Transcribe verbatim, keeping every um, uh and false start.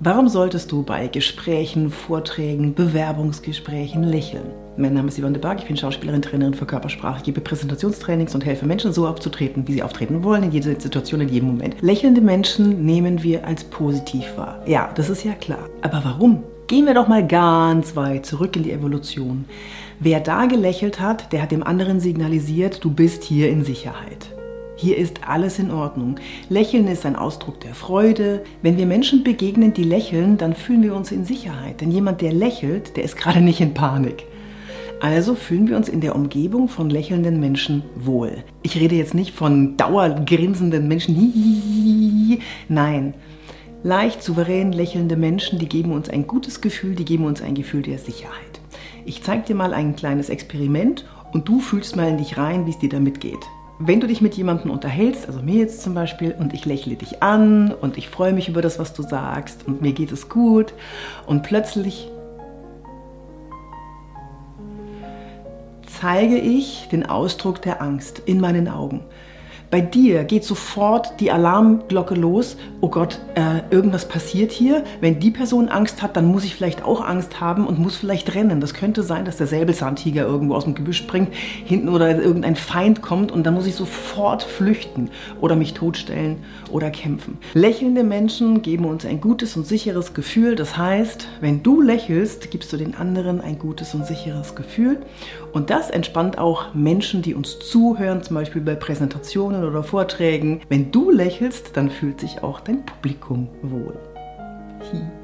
Warum solltest du bei Gesprächen, Vorträgen, Bewerbungsgesprächen lächeln? Mein Name ist Yvonne de Barg, ich bin Schauspielerin, Trainerin für Körpersprache, ich gebe Präsentationstrainings und helfe Menschen so aufzutreten, wie sie auftreten wollen, in jeder Situation, in jedem Moment. Lächelnde Menschen nehmen wir als positiv wahr. Ja, das ist ja klar. Aber warum? Gehen wir doch mal ganz weit zurück in die Evolution. Wer da gelächelt hat, der hat dem anderen signalisiert, du bist hier in Sicherheit. Hier ist alles in Ordnung. Lächeln ist ein Ausdruck der Freude. Wenn wir Menschen begegnen, die lächeln, dann fühlen wir uns in Sicherheit. Denn jemand, der lächelt, der ist gerade nicht in Panik. Also fühlen wir uns in der Umgebung von lächelnden Menschen wohl. Ich rede jetzt nicht von dauergrinsenden Menschen. Hihihihi. Nein, leicht souverän lächelnde Menschen, die geben uns ein gutes Gefühl, die geben uns ein Gefühl der Sicherheit. Ich zeige dir mal ein kleines Experiment und du fühlst mal in dich rein, wie es dir damit geht. Wenn du dich mit jemandem unterhältst, also mir jetzt zum Beispiel, und ich lächle dich an und ich freue mich über das, was du sagst und mir geht es gut und plötzlich zeige ich den Ausdruck der Angst in meinen Augen. Bei dir geht sofort die Alarmglocke los. Oh Gott, äh, irgendwas passiert hier. Wenn die Person Angst hat, dann muss ich vielleicht auch Angst haben und muss vielleicht rennen. Das könnte sein, dass der Säbelzahntiger irgendwo aus dem Gebüsch springt, hinten oder irgendein Feind kommt und dann muss ich sofort flüchten oder mich totstellen oder kämpfen. Lächelnde Menschen geben uns ein gutes und sicheres Gefühl. Das heißt, wenn du lächelst, gibst du den anderen ein gutes und sicheres Gefühl. Und das entspannt auch Menschen, die uns zuhören, zum Beispiel bei Präsentationen oder Vorträgen. Wenn du lächelst, dann fühlt sich auch dein Publikum wohl. Hi.